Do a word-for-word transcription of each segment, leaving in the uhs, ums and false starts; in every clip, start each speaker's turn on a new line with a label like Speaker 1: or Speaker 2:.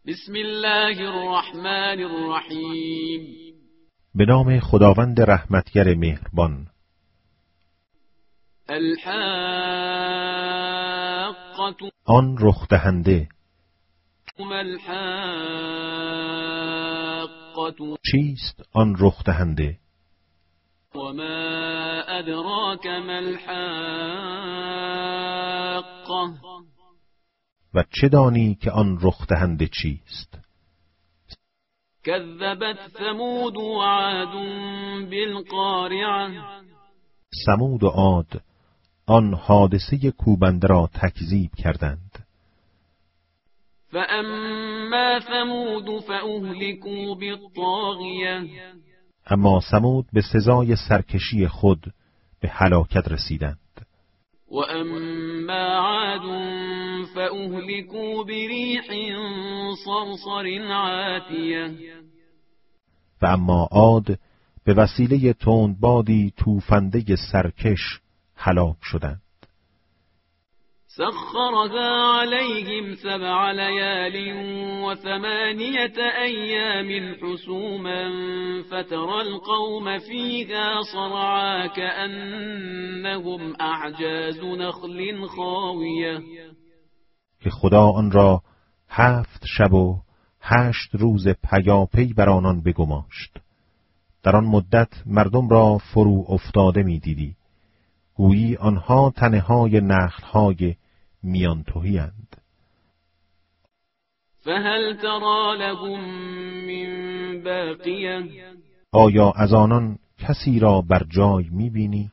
Speaker 1: بسم الله الرحمن الرحیم.
Speaker 2: به نام خداوند رحمتگر مهربان.
Speaker 1: الحاقة.
Speaker 2: آن رخ دهنده.
Speaker 1: ما الحاقة.
Speaker 2: چیست آن رخ دهنده؟
Speaker 1: و ما ادراک ما الحاقة.
Speaker 2: و چه دانی که آن رخ دهنده چیست؟
Speaker 1: کذبت ثمود و عاد بالقارعة.
Speaker 2: ثمود و عاد آن حادثه کوبنده را تکذیب کردند.
Speaker 1: فاما ثمود فاهلكوا بالطاغیة.
Speaker 2: اما ثمود به سزای سرکشی خود به هلاکت رسیدند.
Speaker 1: و اما عاد فاهلكوا بریح صرصر عاتیه.
Speaker 2: و اما عاد به وسیله تندبادی توفنده سرکش هلاک شدند.
Speaker 1: سخرها عليهم سبع ليال وثمانية أيام حسوما فترى القوم فيها صرعا كأنهم أعجاز نخل خاوية.
Speaker 2: که خدا آن را هفت شب و هشت روز پیاپی بر آنان بگماشت. در آن مدت مردم را فرو افتاده می دیدی، گویی آنها تنه های نخل های میان تهی اند.
Speaker 1: فهل ترى لهم من باقیه.
Speaker 2: آیا از آنان کسی را بر جای می بینی؟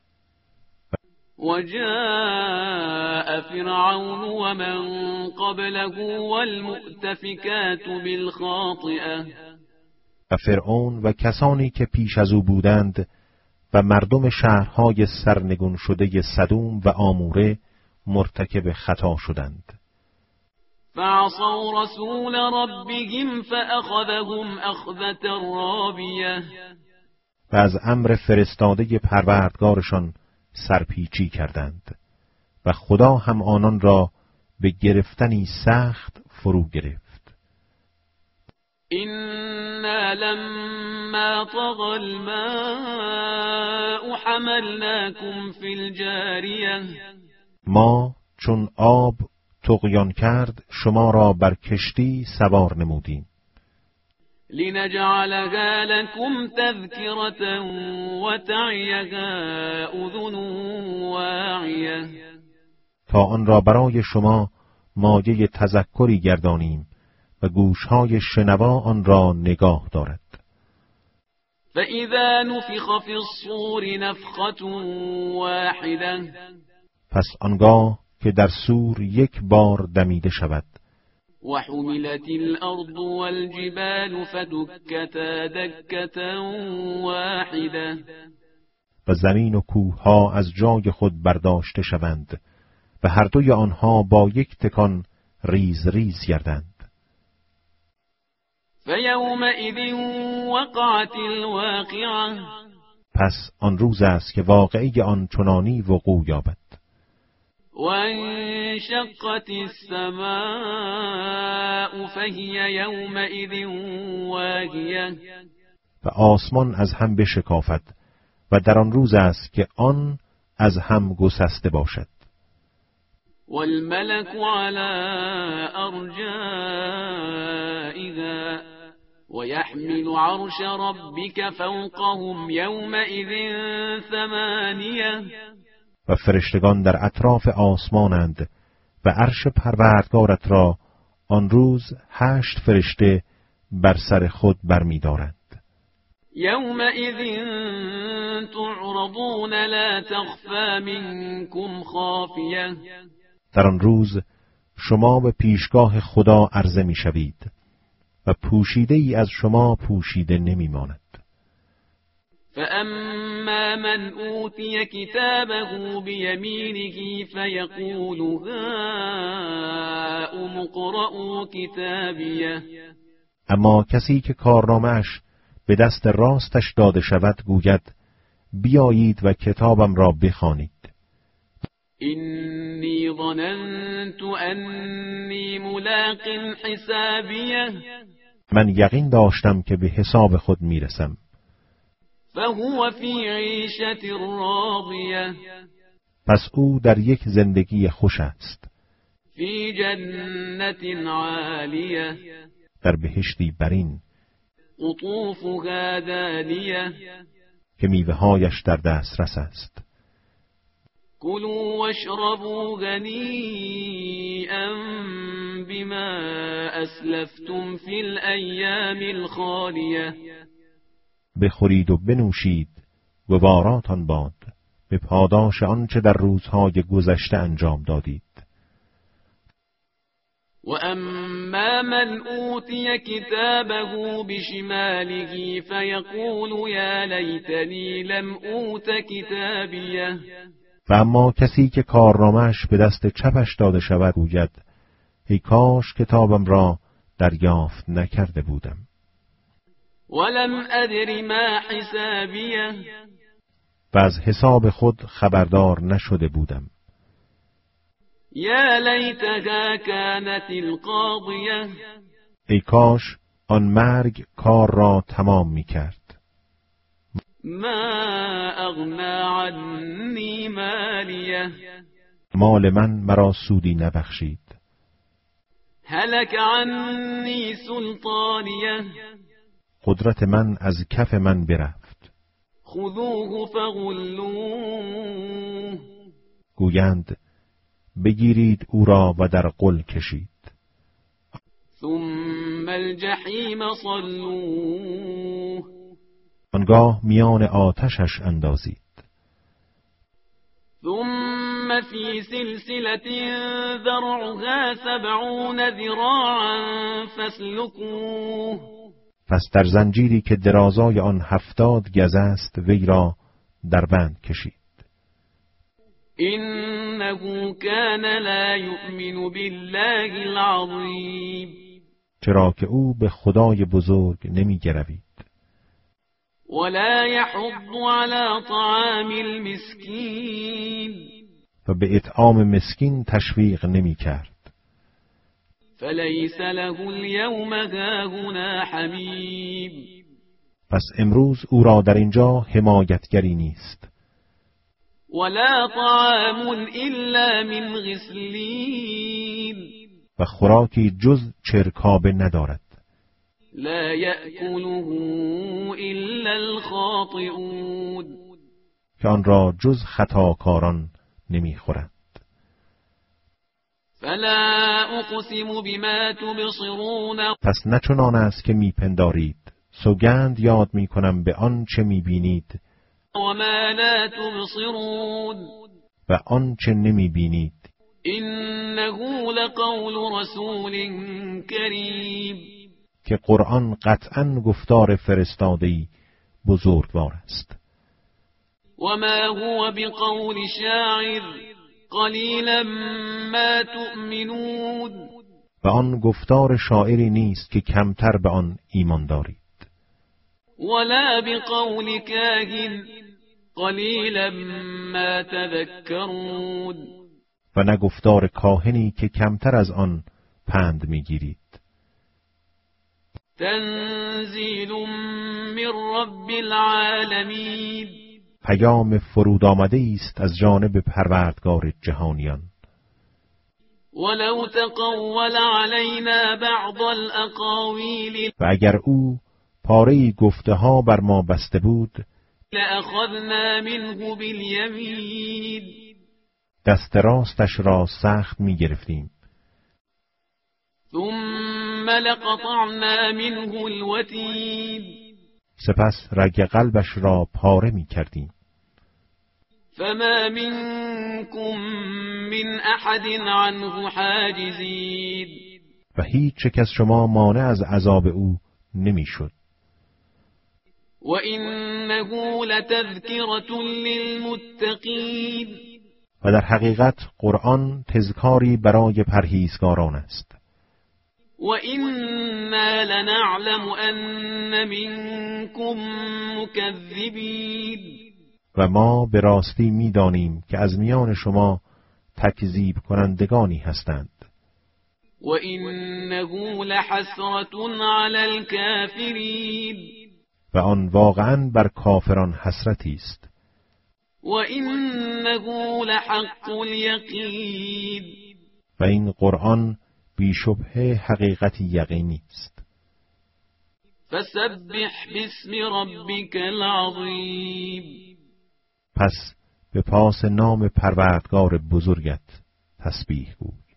Speaker 1: و جاء فرعون و من قبله والمؤتفکات بالخاطئه.
Speaker 2: و فرعون و کسانی که پیش از او بودند و مردم شهرهای سرنگون شده سدوم و آموره مرتکب خطا شدند.
Speaker 1: فعصوا رسول ربهم فأخذهم أخذة رابیه.
Speaker 2: و از امر فرستاده پروردگارشان سرپیچی کردند و خدا هم آنان را به گرفتنی سخت فرو گرفت.
Speaker 1: إنا لما طغى الماء حملناكم في الجاریه.
Speaker 2: ما چون آب طغیان کرد شما را بر کشتی سوار نمودیم.
Speaker 1: لنجعلها لكم تذكرة وتعيها أذن واعية.
Speaker 2: تا آن را برای شما مایه تذکری گردانیم و گوشهای شنوا آن را نگاه دارد.
Speaker 1: فإذا نفخ في الصور نفخة واحدة.
Speaker 2: پس آنگاه که در سور یک بار دمیده شود.
Speaker 1: وحملت الأرض والجبال فدكتا دكة واحدة.
Speaker 2: و زمین و کوهها از جای خود برداشته شوند و هر دوی آنها با یک تکان ریز ریز گردند.
Speaker 1: فیومئذ وقعت الواقعة.
Speaker 2: پس آن روز است که واقعه آن چنانی وقوع یابد.
Speaker 1: وانشقت السماء فهي يومئذ واهیة.
Speaker 2: و آسمان از هم بشکافد و در آن روز است که آن از هم گسسته باشد.
Speaker 1: والملك على أرجائها ويحمل عرش ربك فوقهم يومئذ ثمانية.
Speaker 2: و فرشتگان در اطراف آسمانند و عرش پروردگارت را آن روز هشت فرشته بر سر خود برمی‌دارند.
Speaker 1: یومئذ تعرضون لا تخفى منكم خافیة.
Speaker 2: در آن روز شما به پیشگاه خدا عرضه می‌شوید و پوشیده ای از شما پوشیده نمی‌ماند.
Speaker 1: فأما من أوتي كتابه بيمينه فيقول هاؤم اقرءوا کتابیه.
Speaker 2: اما کسی که کارنامه‌اش به دست راستش داده شود گوید بیایید و کتابم را بخوانید.
Speaker 1: إني ظننت أني ملاق حسابيه
Speaker 2: من یقین داشتم که به حساب خود میرسم.
Speaker 1: فهو فی عیشة راضیه
Speaker 2: پس او در یک زندگی خوش است،
Speaker 1: فی جنت عالیه
Speaker 2: در بهشتی برین،
Speaker 1: قطوفها دانیه
Speaker 2: که میوه‌هایش در دسترس است.
Speaker 1: کلوا واشربوا هنیئا بما اسلفتم فی الایام الخالیه
Speaker 2: بخورید و بنوشید گواراتان باد به پاداش آنچه در روزهای گذشته انجام دادید.
Speaker 1: و اما من اوتی کتابه بشماله فیقول یا لیتنی لم اوت کتابیه
Speaker 2: و اما کسی که کارنامه‌اش به دست چپش داده شود گوید ای کاش کتابم را دریافت نکرده بودم.
Speaker 1: ولم ادر ما حسابیه
Speaker 2: و از حساب خود خبردار نشده بودم.
Speaker 1: یا لیتها کانت القاضیه
Speaker 2: ای کاش آن مرگ کار را تمام می کرد.
Speaker 1: ما اغنا عنی مالیه
Speaker 2: مال من مرا سودی نبخشید.
Speaker 1: هلک عنی سلطانیه
Speaker 2: قدرت من از کف من برفت.
Speaker 1: خذوه فغلوه
Speaker 2: گویند بگیرید او را و در قل کشید.
Speaker 1: ثم الجحیم صلوه
Speaker 2: آنگاه میان آتشش اندازید.
Speaker 1: ثم فی سلسلة ذرعها سبعون ذراعا فاسلکوه
Speaker 2: پس در زنجیری که درازای آن هفتاد گز است وی را در بند کشید.
Speaker 1: انه کان لا یؤمن بالله العظیم
Speaker 2: چرا که او به خدای بزرگ نمی گروید.
Speaker 1: ولا يحض على طعام المسكين
Speaker 2: و به اطعام مسکین تشویق نمی کرد.
Speaker 1: فليس له اليوم هاهنا حمیم
Speaker 2: پس امروز او را در اینجا حمایتگری نیست.
Speaker 1: ولا طعام الا من غسلین
Speaker 2: و خوراکی جز چرکابه ندارد.
Speaker 1: لا يأكله الا الخاطئون
Speaker 2: که آن را جز خطاکاران نمیخورند.
Speaker 1: فلا اقسم بما تبصرون
Speaker 2: پس نه چنان است که میپندارید، سوگند یاد میکنم به آن چه میبینید
Speaker 1: وما لا تبصرون
Speaker 2: و آن چه نمیبینید.
Speaker 1: انه لقول رسول کریم
Speaker 2: که قرآن قطعاً گفتار فرستاده‌ای بزرگوار است.
Speaker 1: وما هو بقول شاعر قلیلا ما تؤمنون
Speaker 2: و آن گفتار شاعری نیست که کمتر به آن ایمان دارید.
Speaker 1: ولا بقول کاهن قلیلا ما تذکرون
Speaker 2: و نه گفتار کاهنی که کمتر از آن پند میگیرید.
Speaker 1: تنزیل من رب العالمین
Speaker 2: پیام فرود آمده است از جانب پروردگار جهانیان.
Speaker 1: ولو تقول علینا بعض الاقاویل
Speaker 2: و اگر او پاره‌ای گفته ها بر ما بسته بود
Speaker 1: لأخذنا منه بالیمین
Speaker 2: دست راستش را سخت می گرفتیم.
Speaker 1: ثم لقطعنا منه الوتین
Speaker 2: سپس رگ قلبش را پاره می کردیم.
Speaker 1: فما منكم من احد عنه حاجزین
Speaker 2: و هیچ یک از شما مانع از عذاب او نمی شد.
Speaker 1: و انه لتذکرة للمتقین
Speaker 2: و در حقیقت قرآن تذکاری برای پرهیزگاران است.
Speaker 1: و انا لنعلم ان منکم مکذبین
Speaker 2: و ما به راستی می دانیم که از میان شما تکذیب کنندگانی هستند.
Speaker 1: وَإِنَّهُ لَحَسْرَةٌ عَلَى الْكَافِرِينَ
Speaker 2: و آن واقعاً بر کافران حسرتی است.
Speaker 1: وَإِنَّهُ لَحَقُّ الْيَقِينِ
Speaker 2: و این قرآن بی‌شبهه حقیقتی یقینی است.
Speaker 1: فَسَبِّحْ بِاسْمِ رَبِّكَ الْعَظِيمِ
Speaker 2: پس به پاس نام پروردگار بزرگت تسبیح گوی.